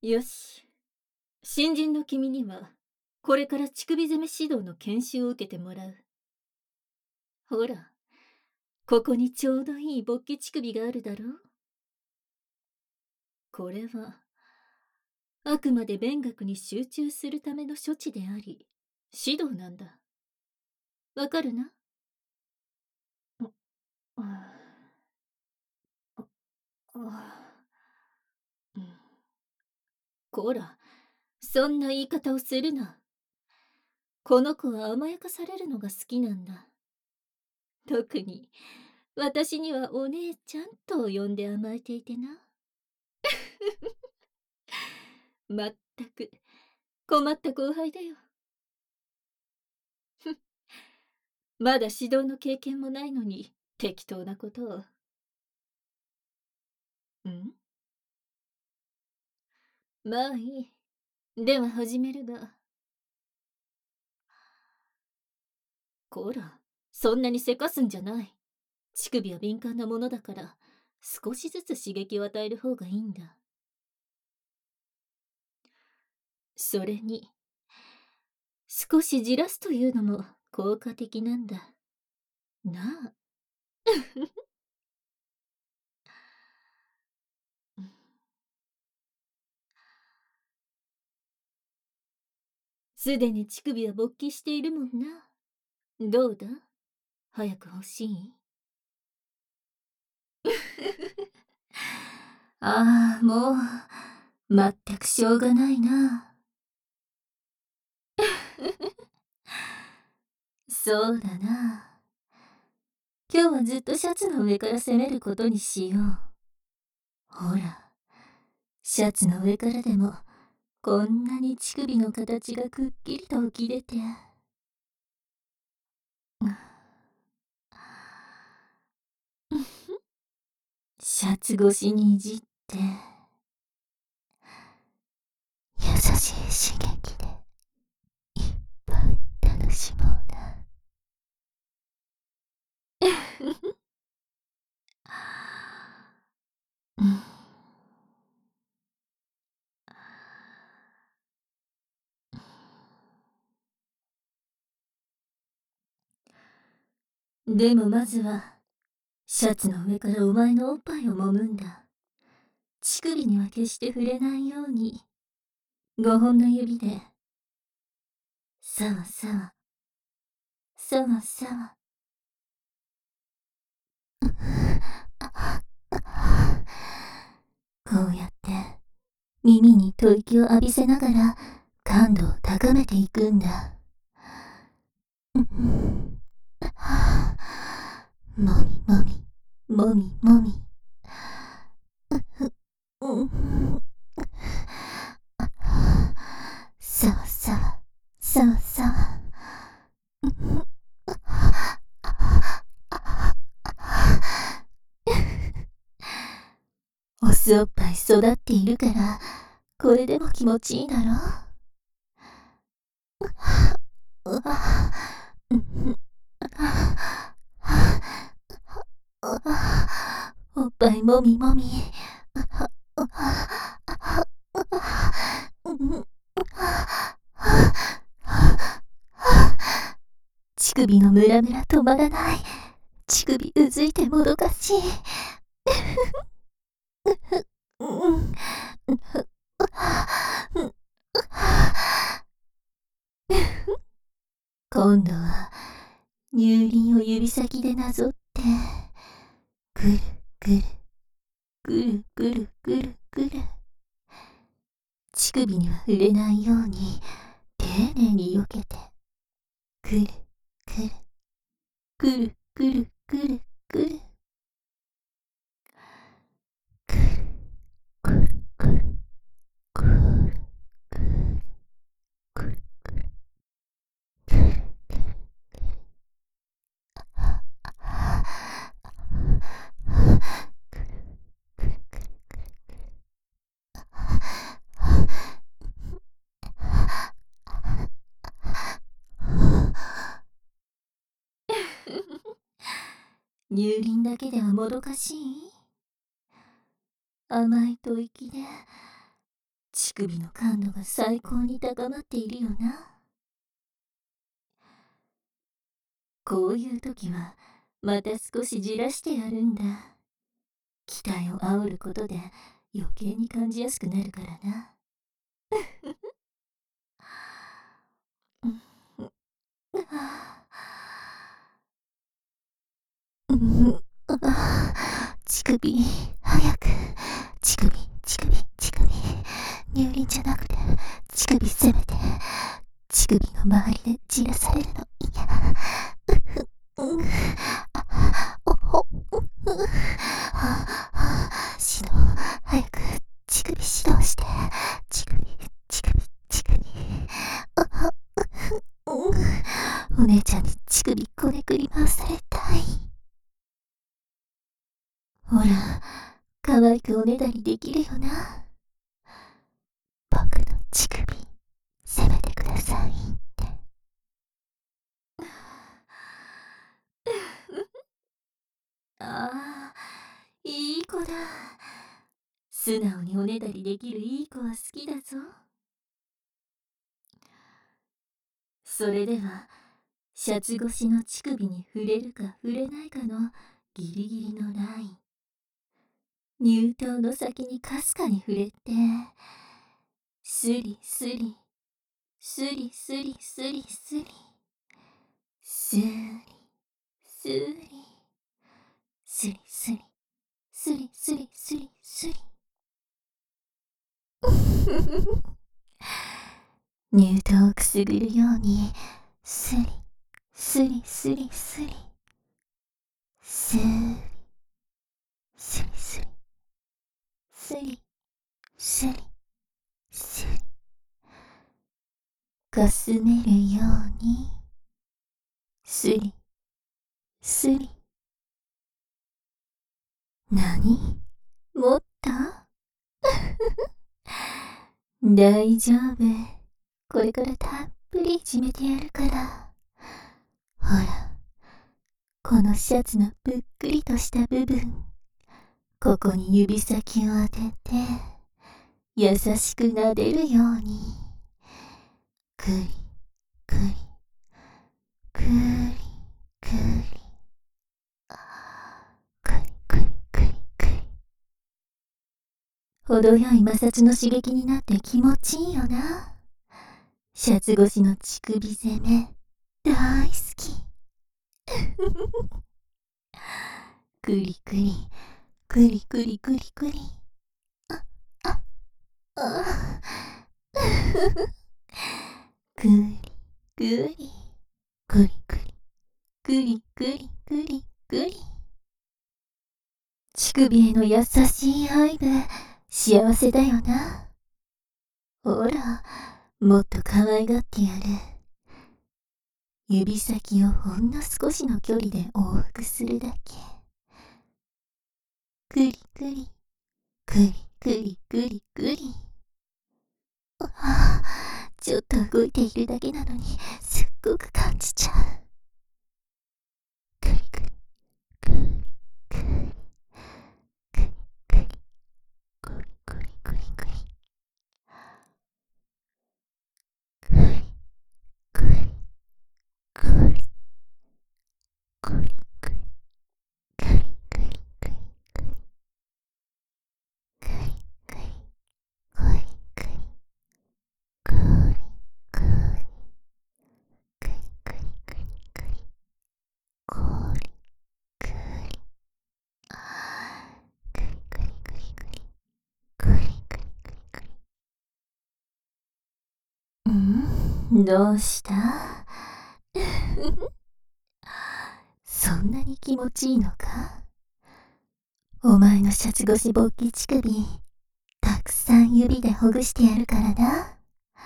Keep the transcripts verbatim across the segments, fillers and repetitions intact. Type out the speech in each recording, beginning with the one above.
よし。新人の君には、これから乳首攻め指導の研修を受けてもらう。ほら、ここにちょうどいい勃起乳首があるだろう。これは、あくまで勉学に集中するための処置であり、指導なんだ。わかるな？あ、あ、あ、あ、うん。こら、そんな言い方をするな。この子は甘やかされるのが好きなんだ。特に、私にはお姉ちゃんと呼んで甘えていてな。まったく、困った後輩だよ。まだ指導の経験もないのに、適当なことを。ん？まあいい。では始めるが。こら、そんなにせかすんじゃない。乳首は敏感なものだから、少しずつ刺激を与える方がいいんだ。それに、少しじらすというのも効果的なんだ。なあ。すでに乳首は勃起しているもんな。どうだ？早く欲しい？ああ、もう、まったくしょうがないな。そうだな。今日はずっとシャツの上から攻めることにしよう。ほら、シャツの上からでも、こんなに乳首の形がくっきりと浮き出て。シャツ越しにいじって、優しい刺激で、いっぱい楽しもうな。うん。でもまずは、シャツの上からお前のおっぱいを揉むんだ。乳首には決して触れないように、ごほんの指で、さわさわ、さわさわ。こうやって、耳に吐息を浴びせながら、感度を高めていくんだ。もみもみ、もみもみ。さわさわ、さわさわ。オスおっぱい育っているから、これでも気持ちいいだろう。うわ、おっぱいもみもみ。乳首のムラムラ止まらない。乳首うずいてもどかしい。今度は乳輪を指先でなぞって、ぐるぐる、ぐるぐるぐるぐる。乳首には触れないように丁寧に避けて、ぐるぐる、ぐるぐるぐるぐる。ぐるぐるぐるぐるぐるぐるぐる。乳輪だけではもどかしい？甘い吐息で乳首の感度が最高に高まっているよな。こういう時は、また少しじらしてやるんだ。期待を煽ることで余計に感じやすくなるからな。うん、あ乳首、早く。乳首、乳首、乳首。乳輪じゃなくて、乳首せめて。乳首の周りでじらされるの嫌。うん、あ、おほ、うん、はあ、指導、早く乳首指導して。乳首、乳首、乳首。あ、うん、お姉ちゃんに乳首こねくり回されたい。ほら、可愛くおねだりできるよな。僕の乳首、責めてくださいって。ああ、いい子だ。素直におねだりできるいい子は好きだぞ。それでは、シャツ越しの乳首に触れるか触れないかのギリギリのライン。乳頭の先にかすかに触れて、スリスリ、スリスリスリスリ、スリ、スリ、スリスリ、スリスリスリスリ。乳頭をくすぐるように、スリ、スリスリスリ、スリ、スリスリ、スリ、スリ、スリ。かすめるように、スリ、スリ。なに？もっと大丈夫。これからたっぷりいじめてやるから。ほら、このシャツのぷっくりとした部分、ここに指先を当てて、優しく撫でるように。くり、くり、くり、くり。くりくりくりくり。程よい摩擦の刺激になって気持ちいいよな。シャツ越しの乳首攻め、大好き。くりくり、くりくりくりくり。あ、あ、あ。くり、くり、くりくり、くりくりくりくり。乳首への優しい愛で幸せだよな。ほら、もっと可愛がってやる。指先をほんの少しの距離で往復するだけ。くりくり、くりくりくりくり。ああ、ちょっと動いているだけなのにすっごく感じちゃう。くりくり、くりくり、くりくり、くりくりくりくり。くりくり、くりくりくり、くりくりくりくり。くりくり、くりくり、くりくり、くりくりくりくり、くりくり、あー、くりくりくりくり、くりくりくりくり。うん、どうした？そんなに気持ちいいのか？お前のシャツ越し勃起乳首、たくさん指でほぐしてやるからな。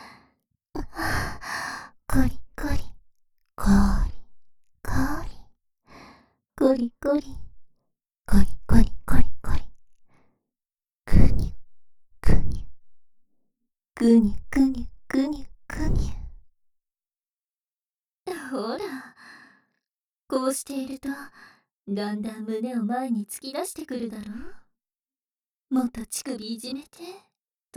コリコリ、コリコリ、コリコリ、コリコリコリコリ。くにゅ、くにゅ、くにゅくにゅくにゅくにゅ。ほら、こうしていると、だんだん胸を前に突き出してくるだろう。もっと乳首いじめて、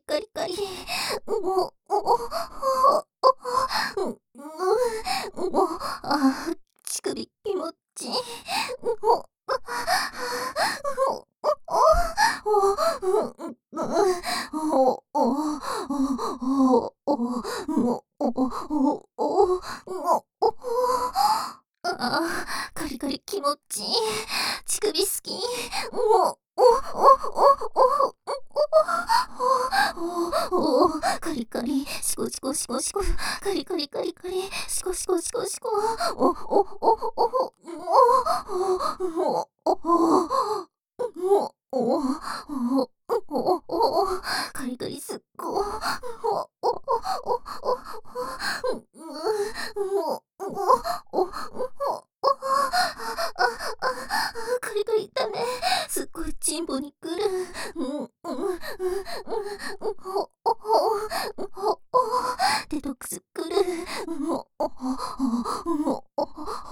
カリカリ。おおおおおうううおあー乳首気持ちいい。おおおおおおおおおあーカリカリ気持ちいい。乳首好き。おおおおおおカリカリシコシコシコシコカリカリカリカリシコシコシコシコおおおおおおおおおおおカリカリすっごおおおおおおカリカリダメすっごいチンポにくるうんうんうんおおおデトックスくるおおおお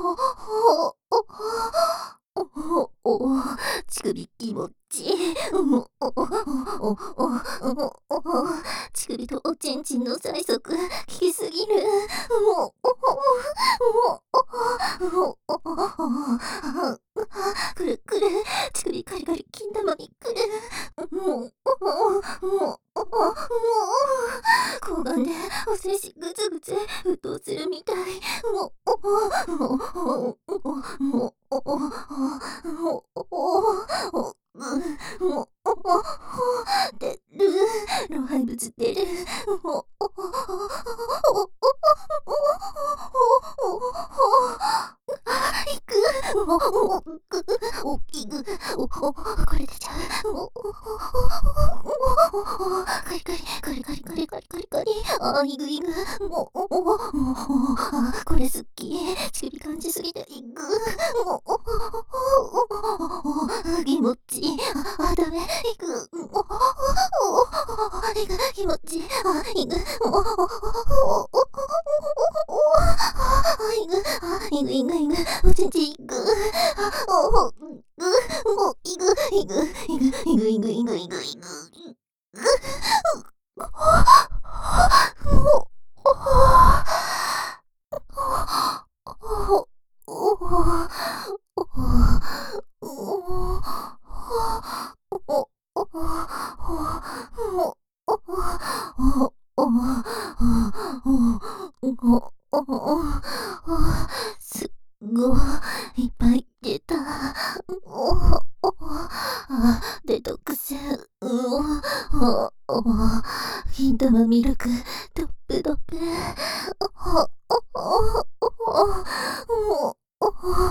おお乳首気持ちいいおおおおお乳首とおちんちんの催促効きすぎるおおおおおくるくる乳首カリカリ金玉にくる睾丸でお精子ぐつぐつ沸騰するみたい出る老廃物出るいくおきぐおこれ出ちゃうおカリカリカリカリカリカリカリカリあいぐいぐおおこれ好き乳首感じすぎていぐ気持ちいいあダメいぐいぐ気持ちいいあいぐいぐいぐいぐいぐおちんちいぐおぐおいぐいぐいぐいぐいぐいぐいぐいぐすっごいいっぱい出たおおあデトックスおおお金玉ミルクドップドップおおおおお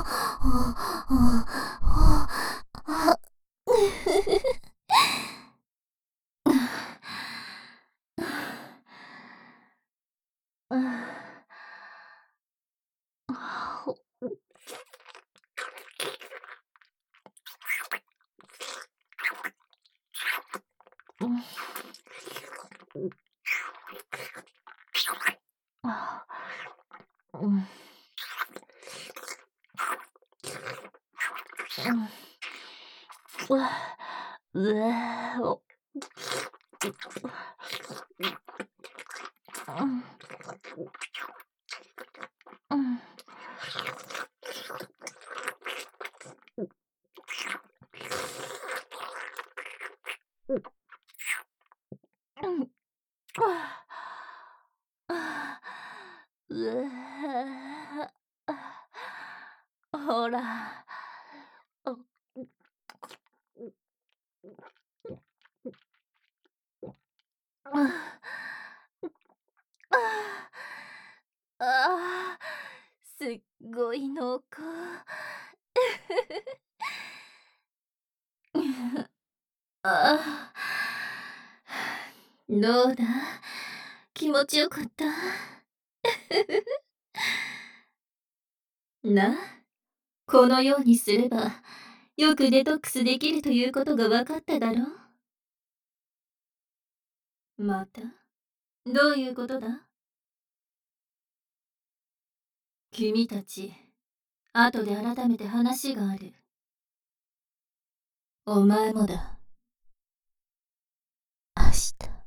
うわおうわほらあすっごい濃厚あどうだ気持ちよかったなこのようにすればよくデトックスできるということが分かっただろうまたどういうことだ君たち後で改めて話があるお前もだ明日